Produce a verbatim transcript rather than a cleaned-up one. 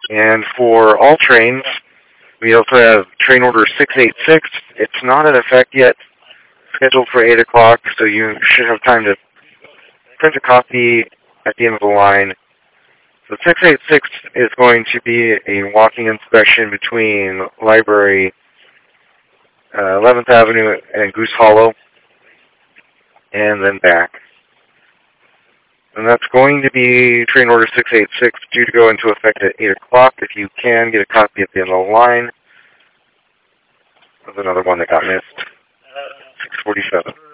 And for all trains, we also have train order six eight six. It's not in effect yet, scheduled for eight o'clock, so you should have time to print a copy at the end of the line. So six eight six is going to be a walking inspection between Library, uh, eleventh Avenue, and Goose Hollow, and then back. And that's going to be train order six eight six, due to go into effect at eight o'clock. If you can, get a copy at the end of the line. There's another one that got missed. six forty-seven.